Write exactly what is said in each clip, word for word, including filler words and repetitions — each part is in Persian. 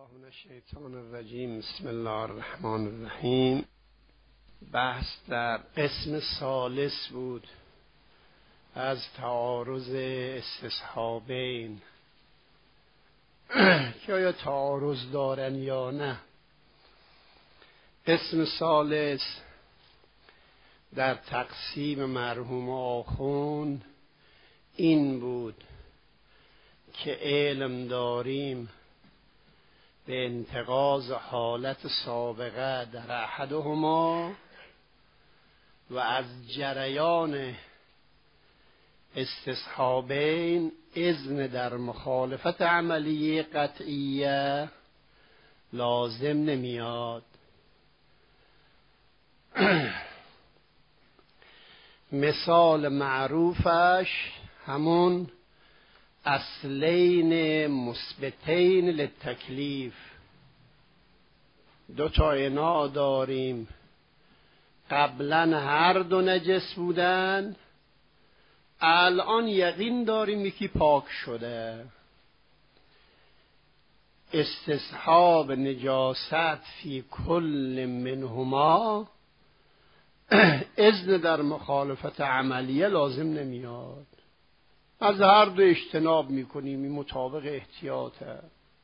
بالله من الشیطان الرجیم. بسم الله الرحمن الرحیم. بحث در قسم ثالث بود از تعارض استصحابین که آیا تعارض دارن یا نه. قسم ثالث در تقسیم مرحوم آخوند این بود که علم داریم به انتقاض حالت سابقه در احدهما و از جریان استصحابین اذن در مخالفت عملیه قطعیه لازم نمیاد. مثال معروفش همون اصلین مثبتین للتکلیف، دو تا انا داریم، قبلا هر دو نجس بودن، الان یقین داریم یکی پاک شده. استصحاب نجاست فی کل منهما اذن در مخالفت عملیه لازم نمیاد. از هر دو اجتناب میکنیم، این مطابق احتیاطه.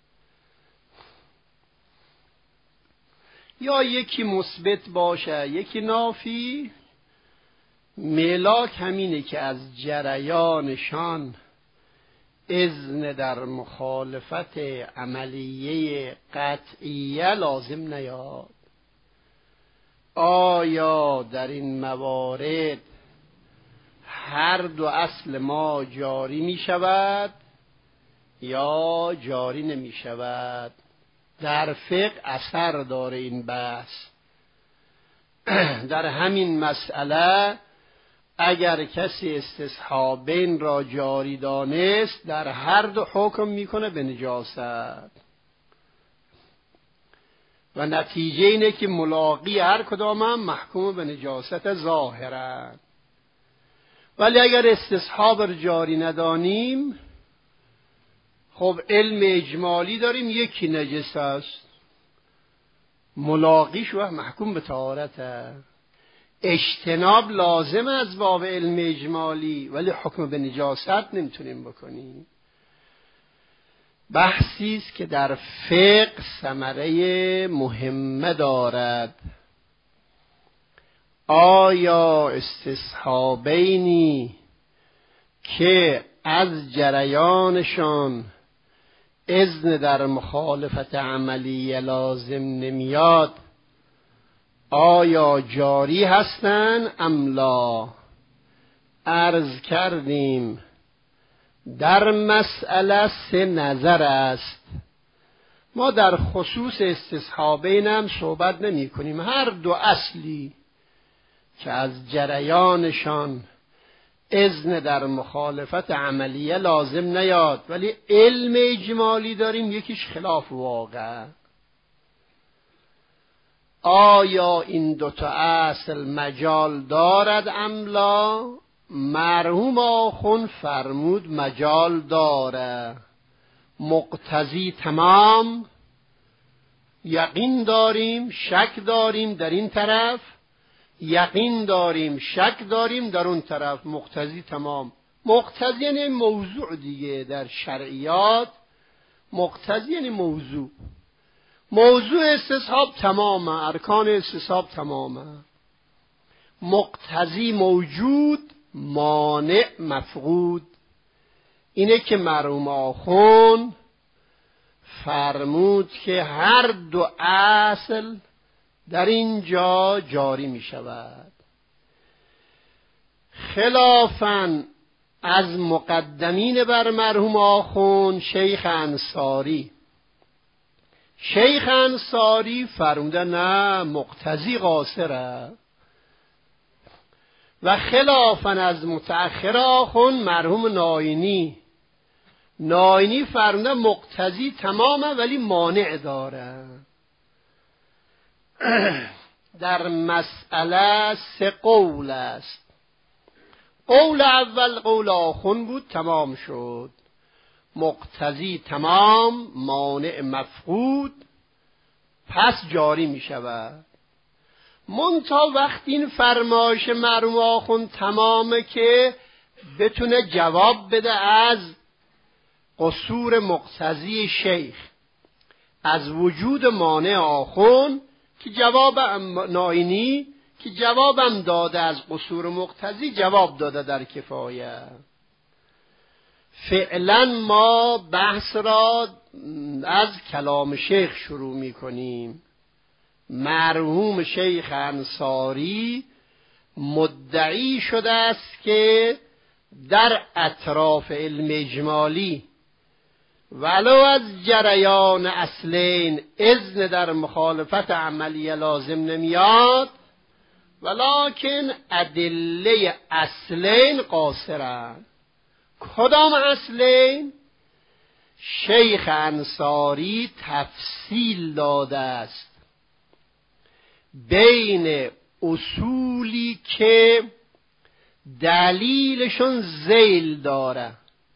یا یکی مثبت باشه یکی نافی، ملاک همینه که از جریانشان اذن در مخالفت عملیه قطعیه لازم نیاد. آیا در این موارد هر دو اصل ما جاری می شود یا جاری نمی شود؟ در فقه اثر داره این بحث. در همین مسئله اگر کسی استصحابین را جاری دانست در هر دو حکم میکنه به نجاست و نتیجه اینه که ملاقی هر کدام هم محکوم به نجاست ظاهرا. ولی اگر استصحاب را جاری ندانیم، خب علم اجمالی داریم یکی نجس است، ملاقیش و محکوم به طهارته. اجتناب لازم از باب علم اجمالی، ولی حکم به نجاست نمیتونیم بکنیم. بحثی است که در فقه ثمره مهمه دارد. آیا استصحابینی که از جریانشان اذن در مخالفت عملی لازم نمیاد آیا جاری هستند ام لا؟ عرض کردیم در مسئله سه نظر است. ما در خصوص استصحابین هم صحبت نمی کنیم. هر دو اصلی که از جریانشان اذن در مخالفت عملیه لازم نیاد ولی علم اجمالی داریم یکیش خلاف واقع. آیا این دوتا اصل مجال دارد ام لا؟ مرحوم آخوند فرمود مجال داره. مقتضی تمام، یقین داریم شک داریم در این طرف، یقین داریم شک داریم در اون طرف. مقتضی تمام، مقتضی یعنی موضوع دیگه. در شرعیات مقتضی یعنی موضوع. موضوع استصحاب تمامه، ارکان استصحاب تمامه. مقتضی موجود، مانع مفقود. اینه که مرحوم آخوند فرمود که هر دو اصل در اینجا جاری می شود. خلافاً از مقدمین بر مرحوم آخوند شیخ انصاری شیخ انصاری فرموده نه، مقتضی قاصره. و خلافاً از متأخر آخوند مرحوم ناینی ناینی فرموده مقتضی تمامه ولی مانع داره. در مسئله سه قول است. قول اول قول آخوند بود، تمام شد. مقتضی تمام مانع مفقود پس جاری می شود. منتها وقتی این فرمایش مرحوم آخوند تمامه که بتونه جواب بده از قصور مقتضی شیخ، از وجود مانع آخوند که جواب ناینی که جوابم داده، از قصور مقتضی جواب داده در کفایه. فعلا ما بحث را از کلام شیخ شروع می کنیم. مرحوم شیخ انصاری مدعی شده است که در اطراف علم اجمالی ولو از جریان اصلین اذن در مخالفت عملی لازم نمیاد، ولکن ادله اصلین قاصرند. کدام اصلین؟ شیخ انصاری تفصیل داده است بین اصولی که دلیلشون ذیل داره،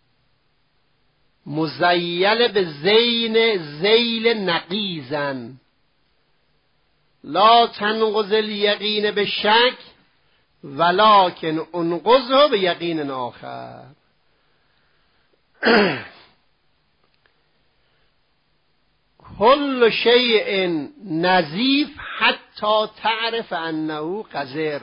مزیل به زین ذیل نقیزن، لا تنقض الیقین به شک ولکن انقضه به یقین آخر. کل شیء نظیف حتی تعرف انه قذر،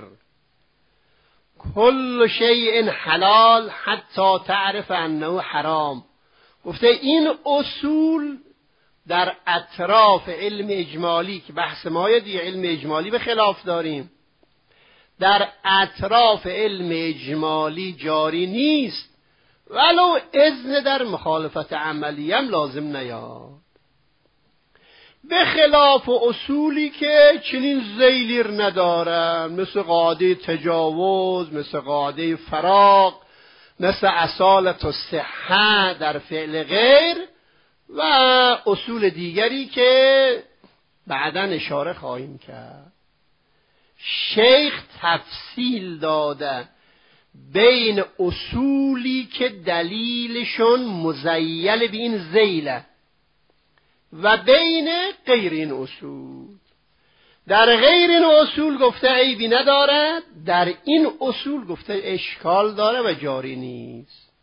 کل شیء حلال حتی تعرف انه حرام. گفته این اصول در اطراف علم اجمالی که بحث ما دیگه علم اجمالی به خلاف داریم، در اطراف علم اجمالی جاری نیست، ولو اذن در مخالفت عملی هم لازم نیاد. به خلاف اصولی که چنین ذیلی ندارن، مثل قاعده تجاوز، مثل قاعده فراق، مثل اصالت و صحه در فعل غیر و اصول دیگری که بعداً اشاره خواهیم کرد. شیخ تفصیل داده بین اصولی که دلیلشون مزیل به این ذیله و بین غیر این اصول. در غیر این اصول گفته عیبی ندارد، در این اصول گفته اشکال داره و جاری نیست.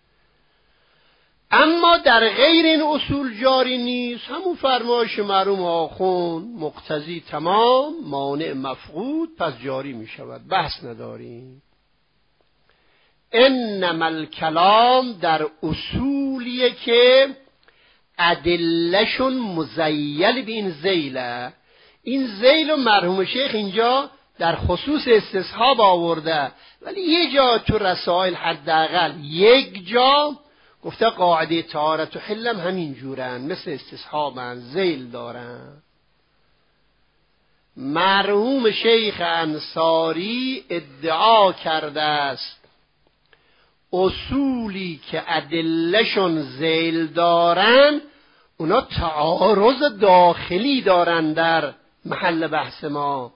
اما در غیر این اصول جاری نیست، همون فرمایش مرحوم آخوند مقتضی تمام مانع مفقود پس جاری می شود، بحث نداریم. انما الکلام در اصولیه که ادلهشون مزیل به این ذیله. این ذیل و مرحوم شیخ اینجا در خصوص استصحاب آورده، ولی یه جا تو رسائل حداقل یک جا گفته قاعده طهارت و حلم همین جورن، مثل استصحابن، ذیل دارن. مرحوم شیخ انصاری ادعا کرده است اصولی که ادلهشون ذیل دارن اونا تعارض داخلی دارن در محل بحث ما.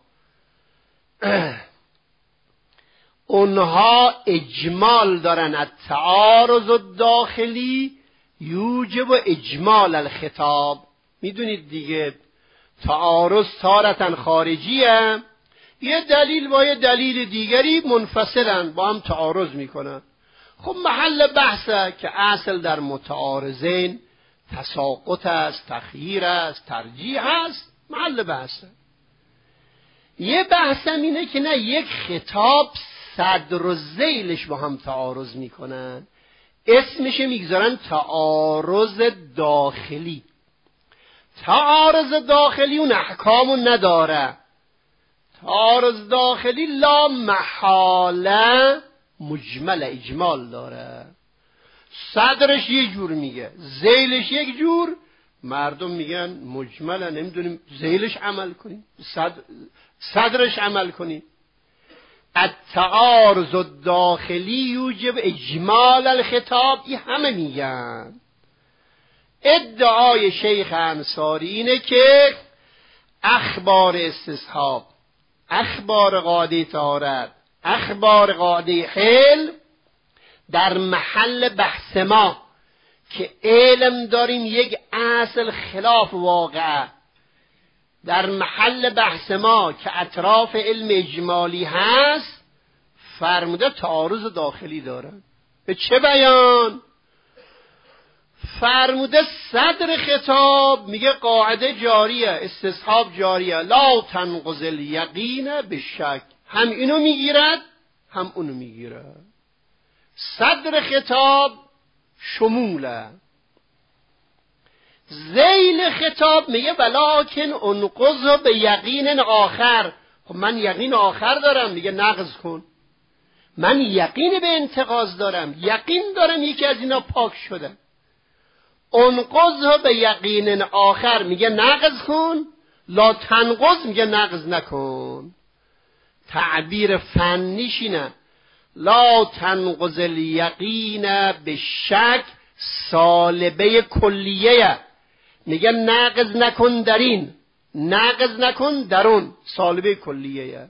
اونها اجمال دارن، التعارض الداخلی یوجب اجمال الخطاب. میدونید دیگه تعارض تارتن خارجیه، یه دلیل با یه دلیل دیگری منفصلن، با هم تعارض میکنن. خب محل بحثه که اصل در متعارضین تساقط است، تخییر است، ترجیح است، محل بحثه. یه بحثم اینه که نه، یک خطاب صدر و ذیلش با هم تعارض میکنن، اسمش میگذارن تعارض داخلی. تعارض داخلی اون احکامو نداره. تعارض داخلی لا محاله مجمل اجمال داره. صدرش یه جور میگه، ذیلش یک جور. مردم میگن مجمله، نمیدونیم ذیلش عمل کنیم، صدر صدرش عمل کنیم. التعارض الداخلی یوجب اجمال الخطاب، این همه میگن. ادعای شیخ انصاری اینه که اخبار استصحاب، اخبار قاعده طهارت، اخبار قاعده حل در محل بحث ما که علم داریم یک اصل خلاف واقع در محل بحث ما که اطراف علم اجمالی هست، فرموده تعارض داخلی دارن. به چه بیان؟ فرموده صدر خطاب میگه قاعده جاریه، استصحاب جاریه، لا تنقض الیقین به شک، هم اینو میگیرد هم اونو میگیرد. صدر خطاب شموله. ذیل خطاب میگه ولکن انقض به یقین آخر. خب من یقین آخر دارم، میگه نقض کن. من یقین به انتقاض دارم، یقین دارم یکی از اینا پاک شده. انقض به یقین آخر میگه نقض کن، لا تنقض میگه نقض نکن. تعبیر فنیش اینه، لا تنقض الیقین به شک سالبه کلیه، میگه نقض نکن در این، نقض نکن در اون، سالبه کلیه.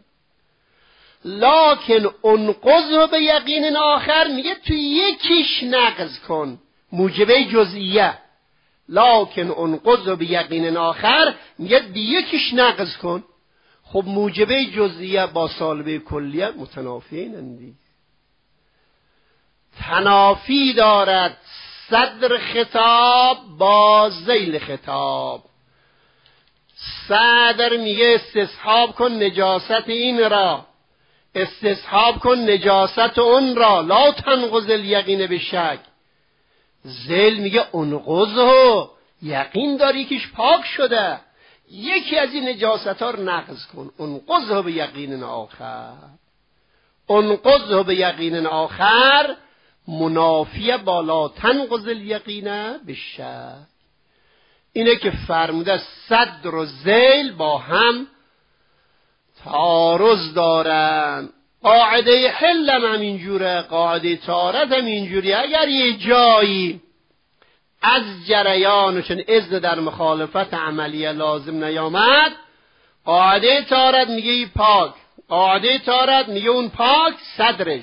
لکن انقض به یقین آخر میگه تو یکیش نقض کن، موجبه جزئیه. لکن انقض به یقین آخر میگه به یکیش نقض کن. خب موجبه جزئیه با سالبه کلیه متنافیین اندی. تنافی دارد صدر خطاب با ذیل خطاب. صدر میگه استصحاب کن نجاست این را، استصحاب کن نجاست اون را، لا تنقض الیقین به شک. ذیل میگه انقضه، یقین داری کهش پاک شده، یکی از این نجاست ها رو نقض کن. انقضه به یقین آخر. انقضه به یقین آخر منافیه با لا تنقض الیقین به شک. اینه که فرموده صدر و ذیل با هم تعارض دارن. قاعده حلم هم اینجوره، قاعده طهارت هم اینجوری. اگر یه جایی از جریانشون اذن در مخالفت عملیه لازم نیامد، قاعده طهارت میگه ای پاک، قاعده طهارت میگه اون پاک، صدرش.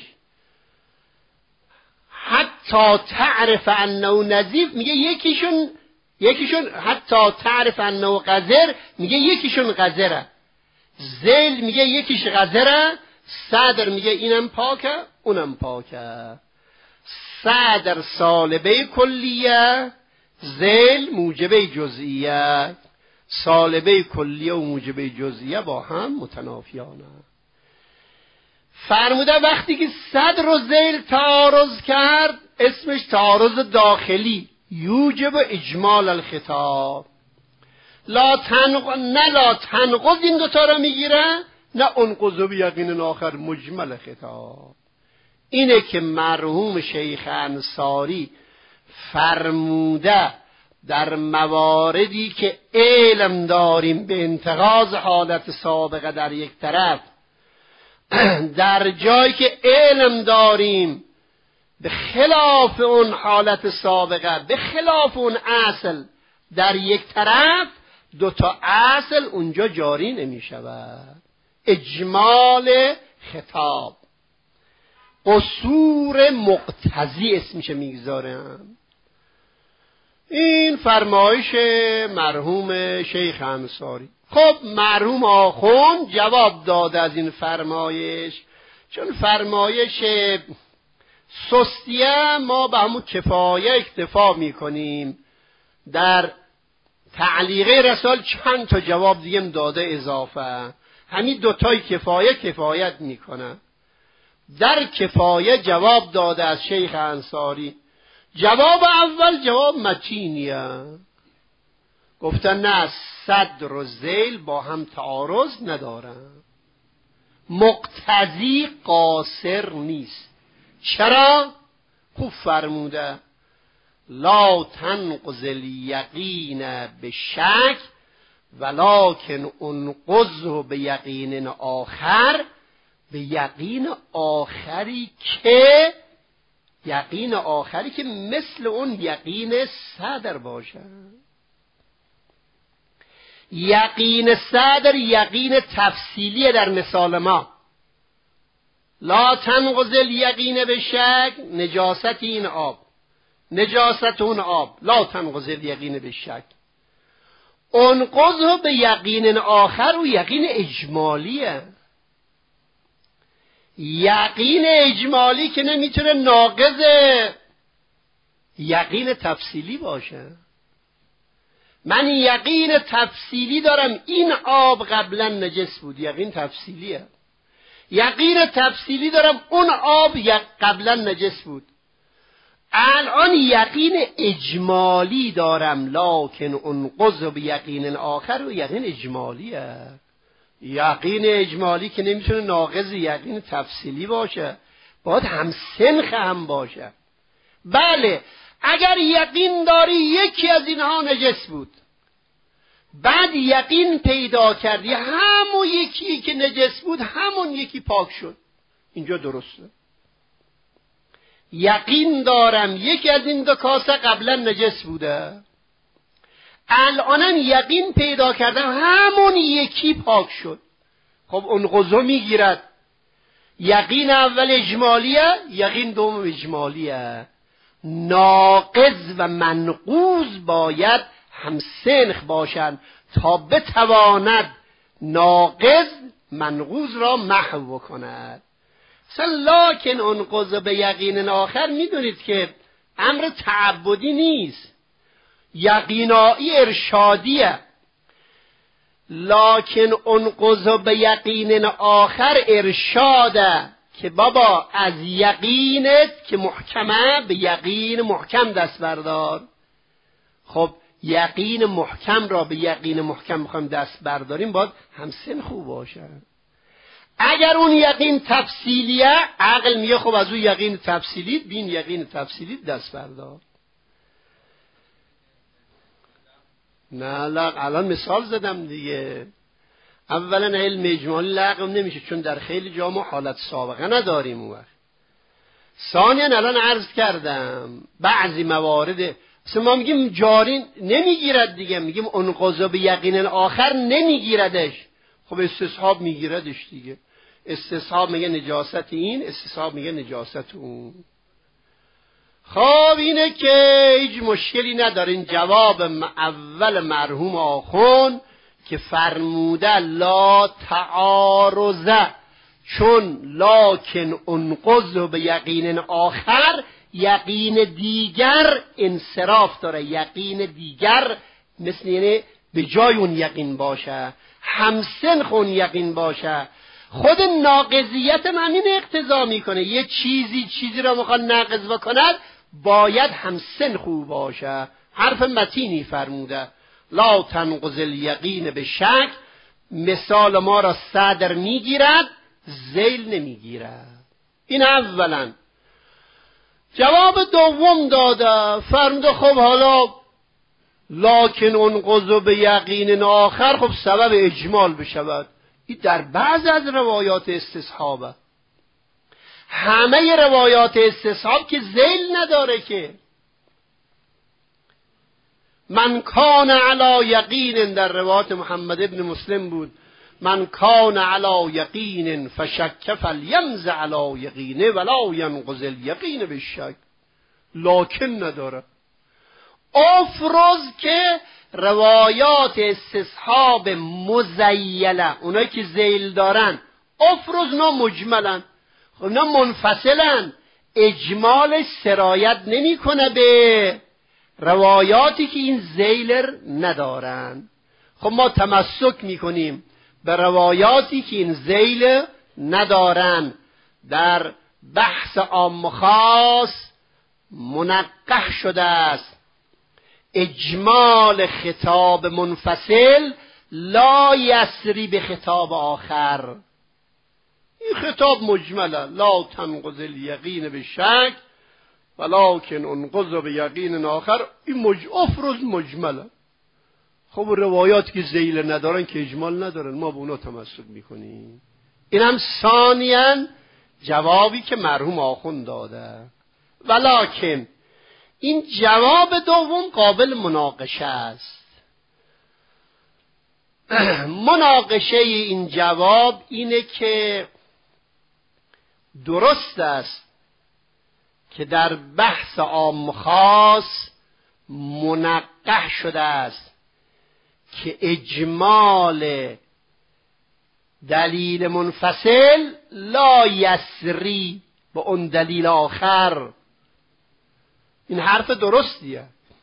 حتی تعرف انه نظیف میگه یکیشون یکیشون حتی تعرف انه قذر میگه یکیشون قذره. ذیل میگه یکیش قذره، صدر میگه اینم پاکه اونم پاکه. صدر سالبه کلیه، ذیل موجبه جزئیه. سالبه کلیه و موجبه جزئیه با هم متنافیانه. فرموده وقتی که صدر و ذیل تعارض کرد اسمش تعارض داخلی، یوجب اجمال الخطاب. لا تنق... نه لا تنقض این دوتا را میگیره، نه انقض به یقین آخر مجمل خطاب. اینه که مرحوم شیخ انصاری فرموده در مواردی که علم داریم به انتقاض حالت سابقه در یک طرف، در جایی که علم داریم به خلاف اون حالت سابقه، به خلاف اون اصل در یک طرف، دو تا اصل اونجا جاری نمی شود. اجمال خطاب، قصور مقتضی اسمش میگذارم. این فرمایش مرحوم شیخ انصاری. خب مرحوم آخوند جواب داده از این فرمایش، چون فرمایش سستیه ما به همون کفایه اکتفا میکنیم. در تعلیقه رسال چند تا جواب دیگه داده اضافه، همین دوتای کفایه کفایت میکنه. در کفایه جواب داده از شیخ انصاری. جواب اول جواب متینیه، گفتن نه صدر و ذیل با هم تعارض ندارن، مقتضی قاصر نیست. چرا؟ خوب فرموده لا تنقض الیقین به شک ولکن انقضه به یقین آخر، به یقین آخری که یقین آخری که مثل اون یقین صدر باشه. یقین صدر یقین تفصیلیه. در مثال ما لا تنقض الیقین به شک، نجاست این آب، نجاست اون آب لا تنقض الیقین به شک. انقضه به یقین آخر و یقین اجمالیه. یقین اجمالی که نمیتونه ناقض یقین تفصیلی باشه. من یقین تفصیلی دارم این آب قبلا نجس بود، یقین تفصیلیه. یقین تفصیلی دارم اون آب قبلا نجس بود. الان یقین اجمالی دارم، لکن انقض به یقین آخر و یقین اجمالیه. یقین اجمالی که نمیتونه ناقض یقین تفصیلی باشه، باید هم سنخ هم باشه. بله اگر یقین داری یکی از اینها نجس بود، بعد یقین پیدا کردی همون یکی که نجس بود همون یکی پاک شد، اینجا درسته. یقین دارم یکی از این دو کاسه قبلا نجس بوده، الانم یقین پیدا کردم همون یکی پاک شد، خب اون قضا میگیرد. یقین اول اجمالیه، یقین دوم اجمالیه. ناقض و منقوض باید هم سنخ باشند تا بتواند ناقض منقوض را محو کند. لکن انقض به یقین آخر میدونید که امر تعبدی نیست، یقینایی ارشادیه. لکن انقض به یقین آخر ارشاده که بابا از یقینت که محکمه به یقین محکم دست بردار. خب یقین محکم را به یقین محکم میخوایم دست برداریم، باید همسن خوب باشه. اگر اون یقین تفصیلیه، عقل میگه خب از اون یقین تفصیلی بین یقین تفصیلی دست بردار. نه لا الان مثال زدم دیگه. اولا علم اجمالی لغو نمیشه چون در خیلی جا ما حالت سابقه نداریم اون وقت. ثانیا الان عرض کردم بعضی موارد اصلا ما میگیم جاری نمیگیرد دیگه، میگیم اون قضا به یقین آخر نمیگیردش، خب استصحاب میگیردش دیگه. استصحاب میگه نجاست این، استصحاب میگه نجاست اون. خب اینه که هیچ مشکلی ندارین. جواب اول مرحوم آخوند که فرموده لا تعارض، چون لکن انقض به یقین آخر یقین دیگر انصراف داره، یقین دیگر مثل یعنی به جای اون یقین باشه، همسن اون یقین باشه. خود ناقضیت من این اقتضا میکنه یه چیزی چیزی را میخواد ناقض بکند باید همسن خوب باشه. حرف متینی فرموده لا تنقض الیقین به شک، مثال ما را صدر میگیرد ذیل نمیگیرد. این اولا. جواب دوم داده فرموده خب حالا لکن انقض به یقین آخر خب سبب اجمال بشود. این در بعض از روایات استصحابه، همه روایات استصحاب که ذیل نداره که. من کان علی یقین در روایات محمد ابن مسلم بود، من کان علی یقین فشک فلیمز علی یقینه ولا ینقض الیقین بالشک. لکن نداره. افرض که روایات استصحاب مزیله، اونایی که ذیل دارن، افرض نا مجملن، خب نا منفصلن، اجمال سرایت نمی کنه به روایاتی که این ذیل ندارن. خب ما تمسک میکنیم به روایاتی که این ذیل ندارن. در بحث عام خاص منقح شده است اجمال خطاب منفصل لا یسری به خطاب آخر. این خطاب مجمله لا تنقض الیقین به شک ولکن انقض به یقین آخر. این مج... افرض مجمله. خب روایات که ذیل ندارن که اجمال ندارن ما به اونا تمسک میکنیم. اینم ثانیاً جوابی که مرحوم آخوند داده. ولکن این جواب دوم قابل مناقشه است. مناقشه این جواب اینه که درست است که در بحث عام خاص منقح شده است که اجمال دلیل منفصل لا یسری به اون دلیل آخر. این حرف درستیه،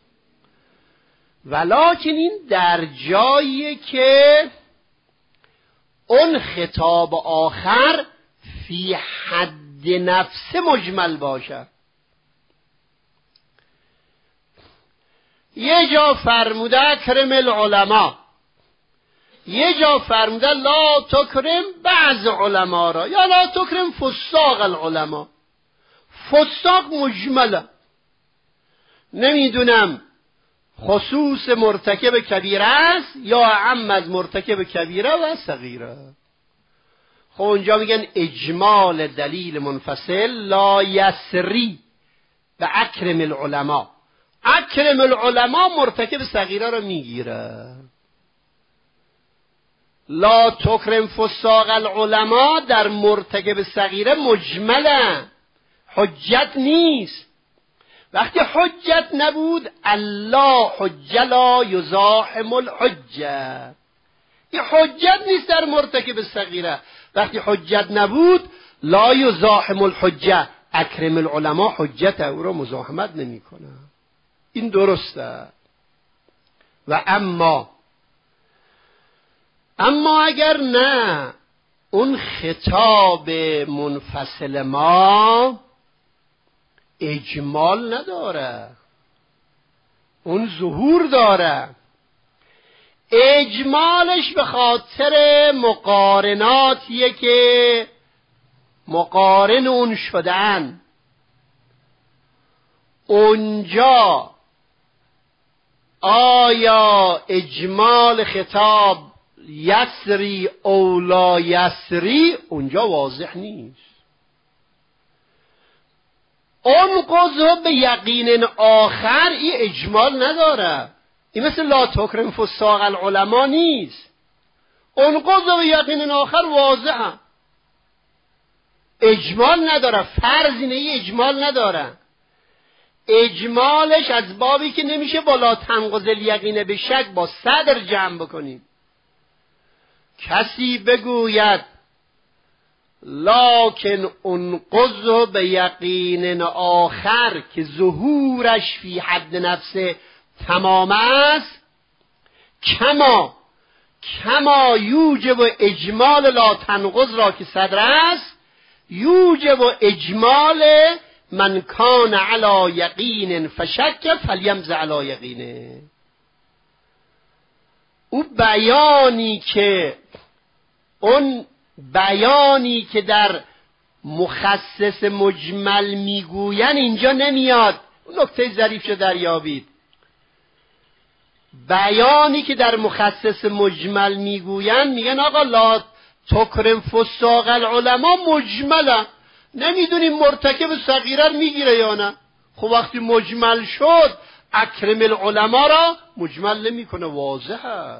ولکن این در جایی که اون خطاب آخر فی حد نفس مجمل باشه. یه جا فرموده اکرم العلماء، یه جا فرموده لا تکرم بعض علما را، یا لا تکرم فساق العلماء. فساق مجمله، نمیدونم خصوص مرتکب کبیره است یا عم از مرتکب کبیره و صغیره. خب اونجا میگن اجمال دلیل منفصل لا یسری به اکرم العلماء. اکرم العلماء مرتکب صغیره رو میگیره. لا تکرم فساق العلماء در مرتکب صغیره مجمله، حجت نیست. وقتی حجت نبود الله حج لا یزاحم الحجه، این حجت نیست در مرتکب صغیره. وقتی حجت نبود لا یزاحم الحجه، اکرم العلماء حجت او را مزاحمت نمیکنه. این درسته. و اما اما اگر نه، اون خطاب منفصل ما اجمال نداره، اون ظهور داره. اجمالش به خاطر مقارناتیه که مقارن اون شدن. اونجا آیا اجمال خطاب یسری او لا یسری اونجا واضح نیست. اون قضا به یقین آخر این اجمال نداره. این مثل لا تکرم فساق العلماء نیست. اون قضا به یقین آخر واضحه، اجمال نداره. فرض اینه ای اجمال نداره. اجمالش از بابی که نمیشه بالا تنقض الیقین به شک با صدر جمع بکنیم. کسی بگوید لکن انقض به یقین آخر که ظهورش فی حد نفس تمام است، کما کما یوجب اجمال لا تنقض را که صدر است، یوجب اجمال من کان علی یقین فشک فلیمض علی یقینه. او بیانی که اون بیانی که در مخصص مجمل میگوین اینجا نمیاد. اون نکته ظریف شو دریابید. بیانی که در مخصص مجمل میگوین میگن آقا لا تکرم فساق العلماء مجمله، نمیدونیم مرتکب صغیره میگیره یا نه. خب وقتی مجمل شد اکرم العلماء را مجمل نمیکنه، واضحه.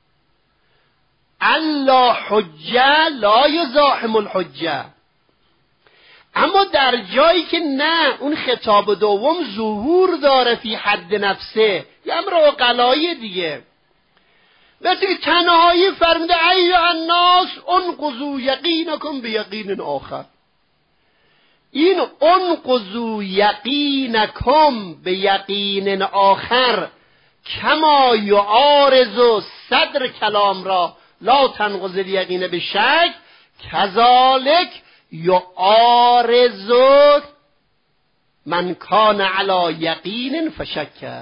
الله حجه لا یزاحم الحجه. اما در جایی که نه، اون خطاب دوم ظهور داره فی حد نفسه، یه امر عقلایی دیگه. مثل که تنهایی فرموده ایها الناس انقضوا یقینکم به یقین آخر. این انقضوا یقینکم به یقین آخر کما یعارض صدر کلام را لا تنقض الیقین به شک، کذالک یعارض من کان علی یقین فشک.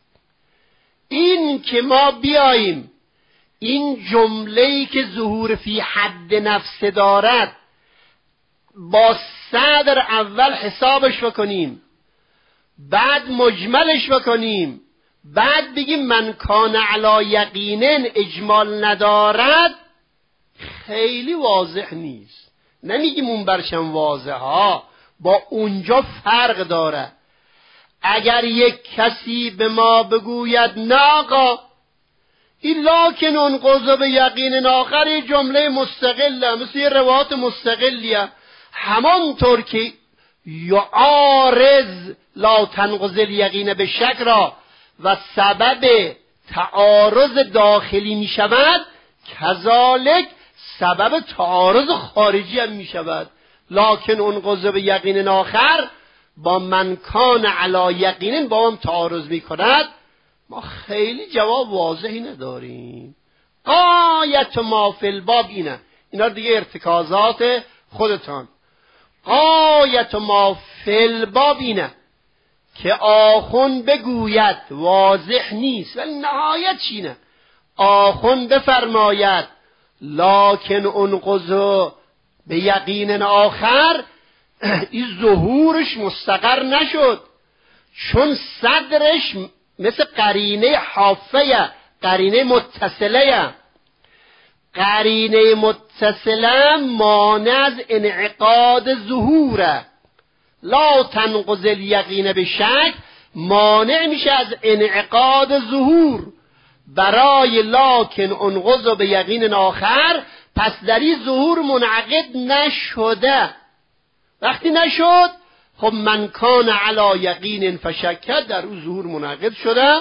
این که ما بیاییم این جمله‌ای که ظهور فی حد نفس دارد با صدر اول حسابش بکنیم، بعد مجملش بکنیم، بعد بگیم من کان علی یقینن اجمال ندارد، خیلی واضح نیست. نمیگیم اون برشم واضح ها، با اونجا فرق داره. اگر یک کسی به ما بگوید نه آقا این لکن انقض به یقین آخر جمله مستقله، مثل یه روایت مستقلیه، همانطور که یعارض لا تنقض الیقین به شک را و سبب تعارض داخلی می شود، کذالک سبب تعارض خارجی هم می شود. لکن انقض به یقین آخر با من کان علی یقین با هم تعارض می کند. ما خیلی جواب واضحی نداریم. غایت ما فی الباب اینه، اینا دیگه ارتکازات خودتان. غایت ما فی الباب اینه که آخون بگوید واضح نیست ولی نهایت چینه. آخون بفرماید لکن انقض به یقین آخر، این ظهورش مستقر نشد چون صدرش مثل قرینه حافه، قرینه متصله. قرینه متصله مانع از انعقاد ظهوره. لا تنقض الیقین به شک مانع میشه از انعقاد ظهور برای لکن انقض به یقین آخر. پس در این ظهور منعقد نشده. وقتی نشد خب من کان علی یقین فشکت، در اون ظهور منعقد شده.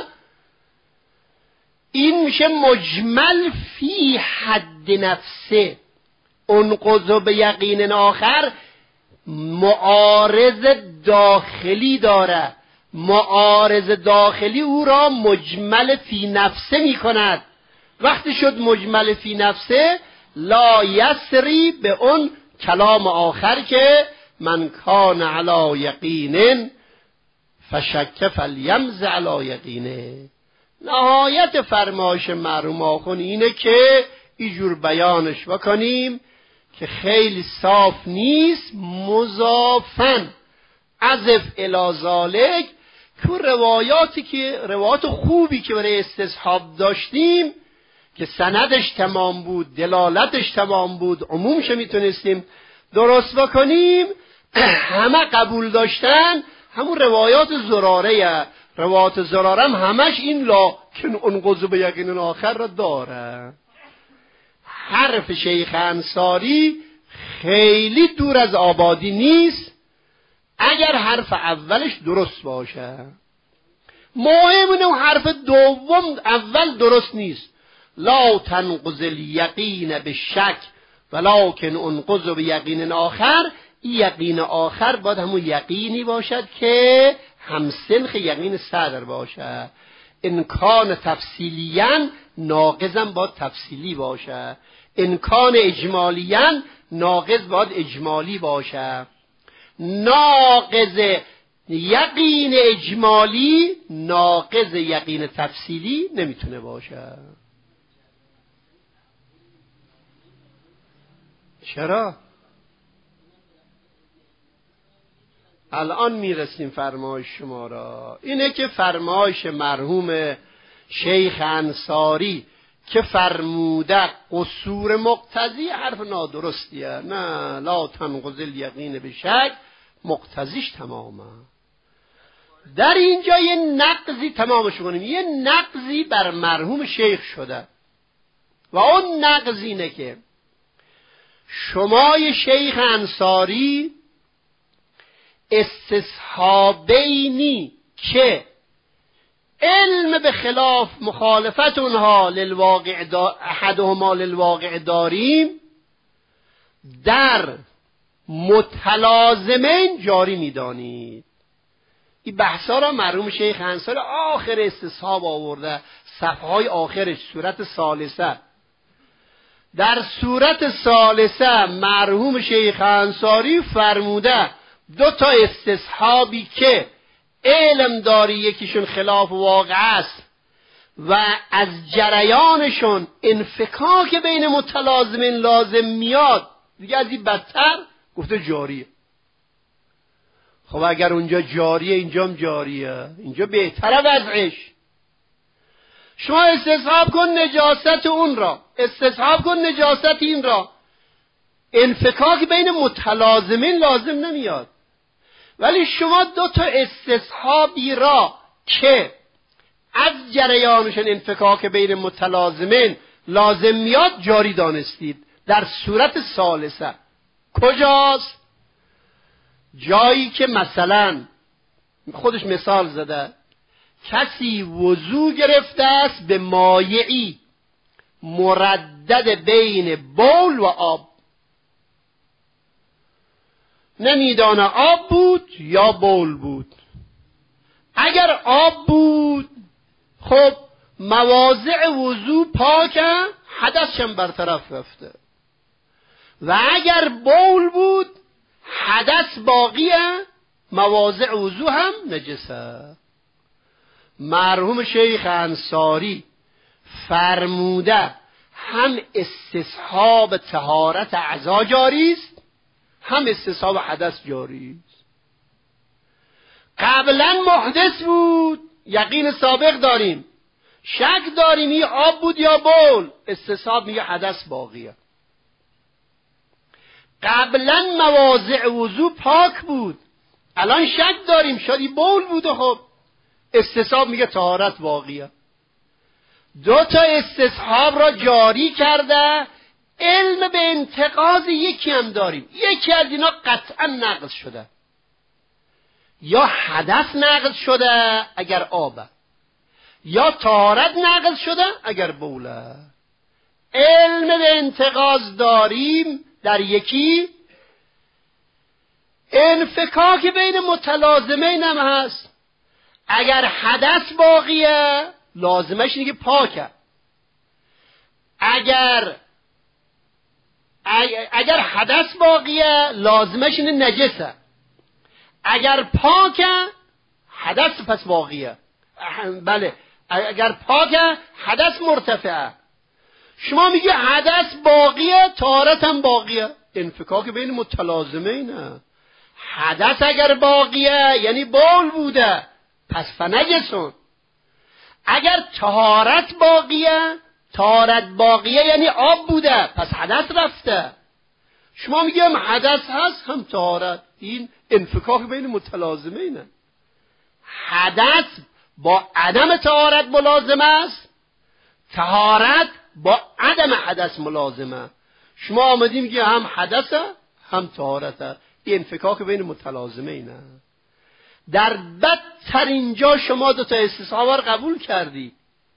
این میشه مجمل فی حد نفسه. انقض به یقین آخر معارض داخلی داره، معارض داخلی او را مجمل فی نفسه می کند. وقتی شد مجمل فی نفسه لا یسری به اون کلام آخر که من کان علی یقین فشک فلیمز علی یقینه. نهایت فرمایش مرحوم آخوند اینه که اینجور بیانش بکنیم که خیلی صاف نیست. مضافن عزف الی ذالک که روایاتی که روایات خوبی که برای استصحاب داشتیم که سندش تمام بود، دلالتش تمام بود، عمومش میتونستیم درست بکنیم، همه قبول داشتن. همون روایات زراره، روایات زراره هم همش این لکن انقض به یقین آخر را داره. حرف شیخ انصاری خیلی دور از آبادی نیست اگر حرف اولش درست باشه. مهم اینه حرف دوم اول درست نیست. لا تنقض الیقین به شک ولکن انقض به یقین آخر. این یقین آخر باید همون یقینی باشد که همسنخ یقین صدر باشه. امکان تفصیلیاً ناقضم باید تفصیلی باشه، امکان اجمالیاً ناقض باید اجمالی باشه. ناقض یقین اجمالی ناقض یقین تفصیلی نمیتونه باشه. چرا؟ الان میرسیم فرمایش شما را. اینه که فرمایش مرحوم شیخ انصاری که فرموده قصور مقتضی حرف نادرستیه. نه، لا تنقض الیقین به شک مقتضیش تمامه. در اینجا یه نقضی تمامش کنیم، یه نقضی بر مرحوم شیخ شده و اون نقض اینه که شمای شیخ انصاری استصحابینی که علم به خلاف مخالفت اونها للواقع دا احدهما للواقع داریم، در متلازمین جاری میدانید. این بحثا را مرحوم شیخ انصاری آخر استصحاب آورده، صفحه های آخرش، صورت ثالثه. در صورت ثالثه مرحوم شیخ انصاری فرموده دو تا استصحابی که علم داری یکیشون خلاف واقع است و از جریانشون انفکاک بین متلازمین لازم میاد، دیگه از این بدتر گفته جاریه. خب اگر اونجا جاریه اینجا هم جاریه، اینجا بهتره وضعش. شما استصحاب کن نجاست اون را، استصحاب کن نجاست این را، انفکاک بین متلازمین لازم نمیاد. ولی شما دو تا استصحابی را که از جریانشون انفکاک بین متلازمین لازم میاد جاری دانستید در صورت ثالثه. کجاست؟ جایی که مثلا خودش مثال زده، کسی وضو گرفته است به مایعی مردد بین بول و آب، نمیدانه آب بود یا بول بود. اگر آب بود خب مواضع وضو پاکه، حدثشم برطرف رفته، و اگر بول بود حدث باقیه، مواضع وضو هم نجسه. مرحوم شیخ انصاری فرموده هم استصحاب طهارت اعضا جاری است، هم استصحاب حدث جاری است. قبلا محدث بود، یقین سابق داریم، شک داریم این آب بود یا بول، استصحاب میگه حدث باقیه. قبلا مواضع وضو پاک بود، الان شک داریم شاید بول بوده، خب استصحاب میگه طهارت باقیه. دو تا استصحاب را جاری کرده. علم به انتقاض یکی هم داریم، یکی از اینا قطعا نقض شده، یا حدث نقض شده اگر آبه، یا طهارت نقض شده اگر بوله. علم به انتقاض داریم در یکی. انفکاک بین متلازمین هم هست. اگر حدث باقیه لازمش اینه که پاکه، اگر اگر حدث باقیه لازمش اینه نجسه، اگر پاکه حدث پس باقیه. بله اگر پاکه حدث مرتفعه. شما میگه حدث باقیه طهارت هم باقیه، انفکاک بین متلازمینه. حدث اگر باقیه یعنی بول بوده پس فنجسون. اگر طهارت باقیه، طهارت باقیه یعنی آب بوده پس حدث رفته. شما میگم حدث هست هم طهارت، این انفکاک بین متلازمینه. حدث با عدم طهارت ملازم است، طهارت با عدم حدث ملازمه. شما آمدیم میگه هم حدثه هم طهارته، این انفکاک بین متلازمینه. در بدترین جا شما دو تا استصحاب رو قبول کردی.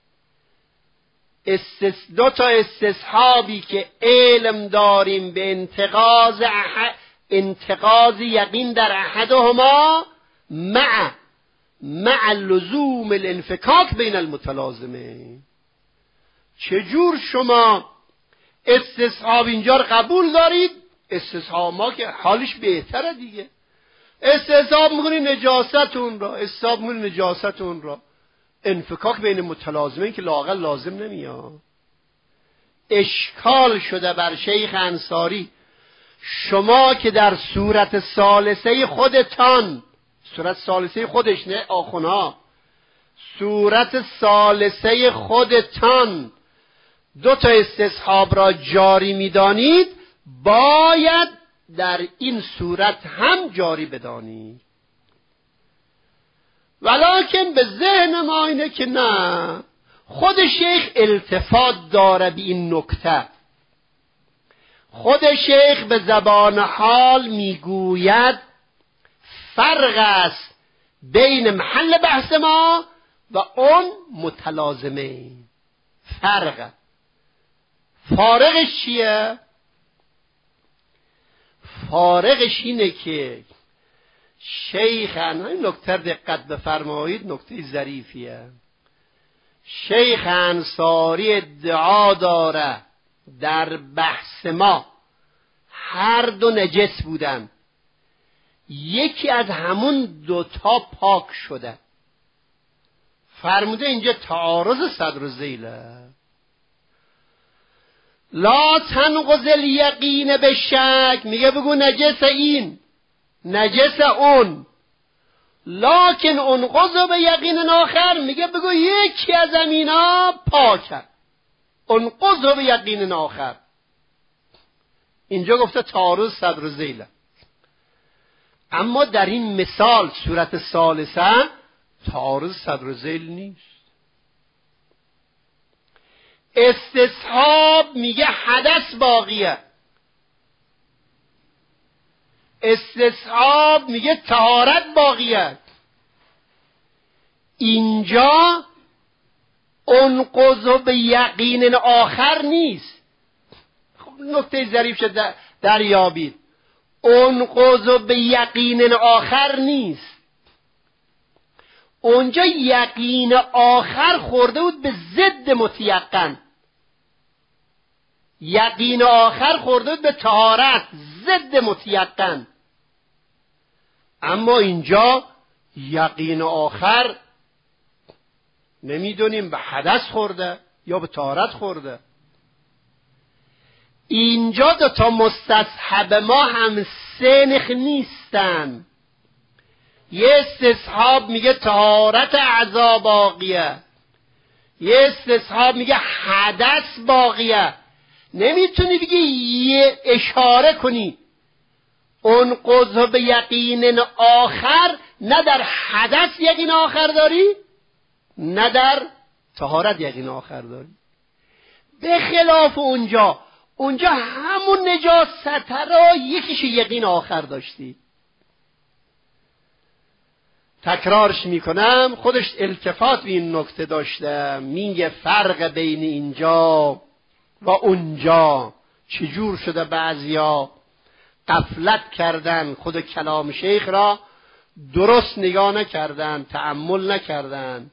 استس... دو تا استصحابی که علم داریم به انتقاض اح... انتقاض یقین در احدهما مع مع لزوم الانفکاک بین المتلازمین. چجور شما استصحاب اینجا رو قبول دارید؟ استصحاب ما که حالش بهتره دیگه. استصحاب میکنی نجاستون را، استصحاب میکنی نجاستون را، انفکاک بین متلازمین که لااقل لازم نمیاد. اشکال شده بر شیخ انصاری شما که در صورت ثالثه خودتان، صورت ثالثه خودش نه آخونا، صورت ثالثه خودتان دو تا استصحاب را جاری میدانید، باید در این صورت هم جاری بدانید. ولکن به ذهن ما اینه که نه، خود شیخ التفات داره به این نکته. خود شیخ به زبان حال میگوید فرق است بین محل بحث ما و اون متلازمه. فرق فارقش چیه؟ فارقش اینه که شیخ، این نکته دقت بفرمایید، نکته ظریفیه. شیخ انصاری ادعا داره در بحث ما هر دو نجس بودن، یکی از همون دوتا پاک شده. فرموده اینجا تعارض صدر و ذیله. لا تنقض الیقین به شک، میگه بگو نجس این نجس اون، لکن انقض به یقین آخر، میگه بگو یکی از اینا پاکه، انقض به یقین آخر. اینجا گفته تعارض صدر و ذیله. اما در این مثال صورت ثالثه تعارض صدر و ذیل نیست. استصحاب میگه حدث باقیه، استصحاب میگه طهارت باقیه. اینجا انقض به یقین آخر نیست. خب نکته ظریف شد دریابید. انقض به یقین آخر نیست. اونجا یقین آخر خورده بود به ضد متیقن. یقین آخر خورده بود به طهارت، ضد متیقن. اما اینجا یقین آخر نمیدونیم به حدث خورده یا به طهارت خورده. اینجا دو تا مستصحب ما هم سنخ نیستن. یه استصحاب میگه طهارت اعضا باقیه، یه استصحاب میگه حدث باقیه. نمیتونی بگی یه اشاره کنی انقض به یقین آخر، نه در حدث یقین آخر داری نه در طهارت یقین آخر داری. به خلاف اونجا اونجا همون نجاست را یکیش یقین آخر داشتی. تکرارش میکنم، خودش التفات به این نکته داشته. میگه فرق بین اینجا و اونجا چجور شده بعضیا غفلت کردن، خود کلام شیخ را درست نگاه نکردن، تأمل نکردن.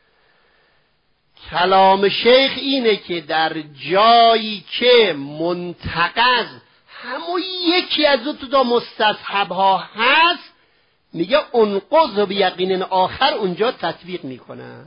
کلام شیخ اینه که در جایی که منتقض همون یکی از اون تا مستصحب ها هست، میگه انقض به یقین آخر اونجا تطبیق میکنه.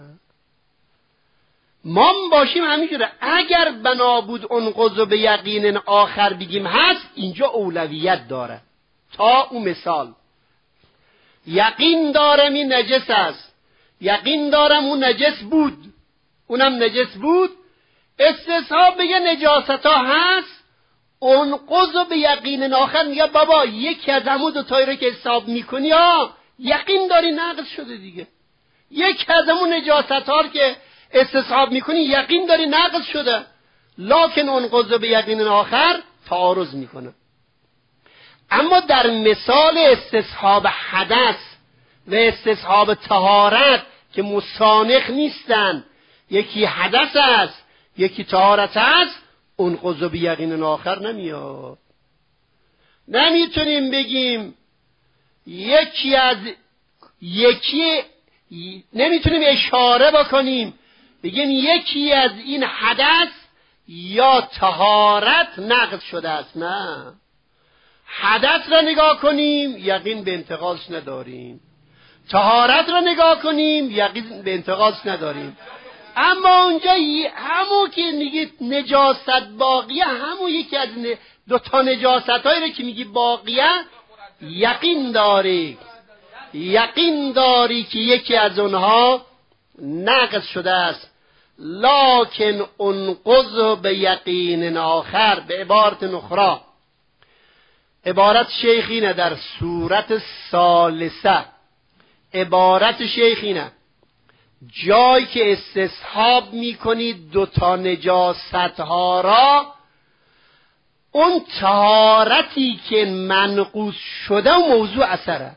ما باشیم همینجوره. اگر بنا بود انقض به یقین آخر بگیم هست، اینجا اولویت داره. تا اون مثال یقین دارم این نجس است، یقین دارم اون نجس بود، اونم نجس بود، استصحاب بگه نجاست ها هست، انقض به یقین آخر میگه بابا یکی از همون دو تایی رو که حساب میکنی ها یقین داری نقض شده دیگه. یکی از همون نجاست ها که استصحاب میکنی یقین داری نقض شده، لکن انقض به یقین آخر تعارض میکنه. اما در مثال استصحاب حدث و استصحاب طهارت که مسانخ نیستن، یکی حدث است یکی طهارت است، انقض به یقین آخر نمیاد. نمیتونیم بگیم یکی از یکی، نمیتونیم اشاره بکنیم بگیم یکی از این حدث یا طهارت نقض شده است. نه، حدث را نگاه کنیم یقین به انتقاضش نداریم، طهارت را نگاه کنیم یقین به انتقاضش نداریم. اما اونجا همون که میگی نجاست باقیه، همون یکی از دو تا نجاست هایی رو که میگی باقیه یقین داری، یقین داری که یکی از اونها نقض شده است، لکن انقض به یقین آخر. به عبارت اخرى، عبارت شیخینه در صورت ثالثه، عبارت شیخینه جایی که استصحاب میکنید دو تا نجاست ها را، اون طهارتی که منقوص شده و موضوع اثره،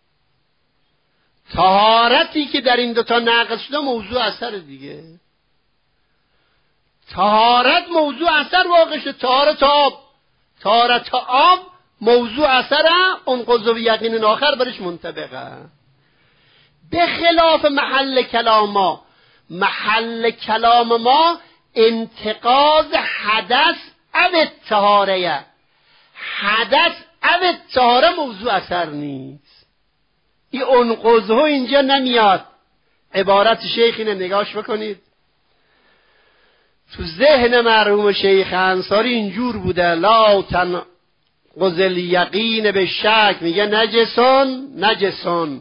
طهارتی که در این دو تا نقض شده موضوع اثر دیگه. طهارت موضوع اثر واقع شده، طهارت آب، طهارت آب موضوع اثره، انقض به یقین آخر برش منطبقه. به خلاف محل کلام ما، محل کلام ما انتقاض حدث او طهاره، حدث او طهاره موضوع اثر نیست. این انقض ها اینجا نمیاد. عبارت شیخ اینه نگاش بکنید، تو ذهن مرحوم شیخ انصاری اینجور بوده، لا تنقض الیقین به شک، میگه نجسون نجسون.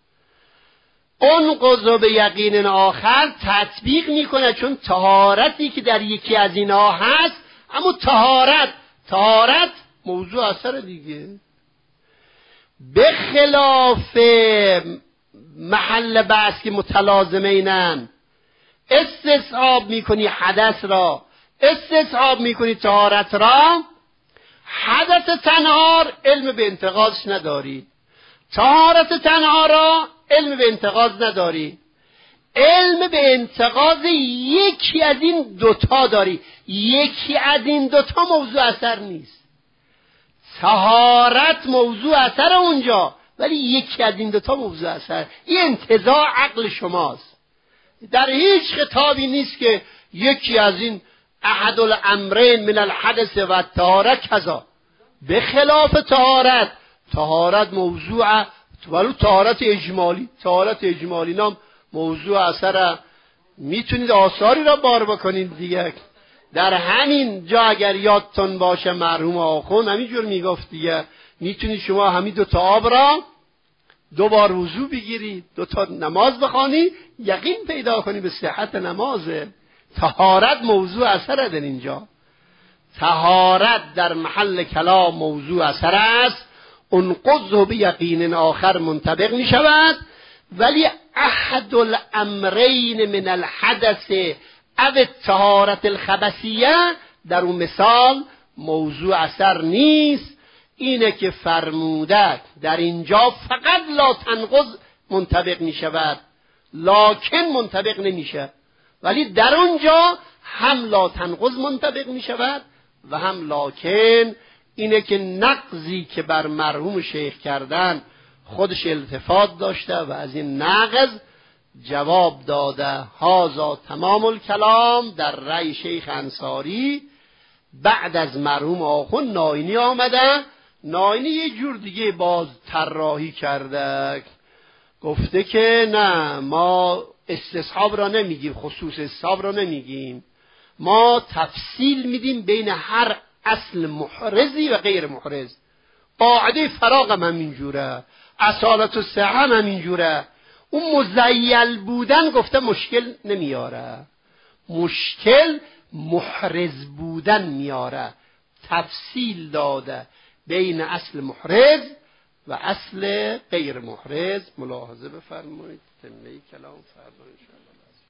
انقض به یقین آخر تطبیق میکنه، چون طهارتی که در یکی از اینا هست، اما طهارت طهارت موضوع اثر دیگه. به خلاف محل بحث که متلازمینن، استصحاب میکنی حدث را، استصحاب میکنی طهارت را، حدث تنهار علم به انتقاضش نداری، طهارت تنها را علم به انتقاض نداری، علم به انتقاض یکی از این دوتا داری. یکی از این دوتا موضوع اثر نیست. طهارت موضوع اثر اونجا، ولی یکی از این دوتا موضوع اثر. این انتزاع عقل شماست. در هیچ خطابی نیست که یکی از این احد الامرین من الحدث و طهارت کذا، به خلاف طهارت. طهارت موضوع، ولو طهارت اجمالی، طهارت اجمالی نام موضوع اثر. میتونید آثاری را بار بکنید دیگه. در همین جا اگر یادتون باشه مرحوم آخوند همینجور میگفت دیگه، میتونید شما همین دو تا آب را دو بار وضو بگیرید، دو تا نماز بخوانی، یقین پیدا کنی به صحت نمازه. طهارت موضوع اثر در اینجا. طهارت در محل کلام موضوع اثر است، انقضه به یقین آخر منطبق می شود، ولی احد الامرین من الحدث او طهارت الخبثیه در اون مثال موضوع اثر نیست. اینه که فرموده در اینجا فقط لا تنقض منطبق می شود، لکن منطبق نمیشه، ولی در اونجا هم لا تنقض منطبق می شود و هم لکن. اینه که نقضی که بر مرحوم شیخ کردن خودش التفات داشته و از این نقض جواب داده. هازا تمام الکلام در رأی شیخ انصاری. بعد از مرحوم آخوند ناینی آمده. ناینی یه جور دیگه باز طراحی کرده، گفته که نه، ما استصحاب را نمیگیم، خصوص استصحاب را نمیگیم، ما تفصیل میدیم بین هر اصل محرزی و غیر محرز. قاعده فراغ هم همینجوره، اصالت و صحه هم همینجوره. اون مزیل بودن گفته مشکل نمیاره، مشکل محرز بودن میاره. تفصیل داده بین اصل محرز و اصل غیر محرز. ملاحظه بفرمایید. تمه کلام فردا ان شاء الله.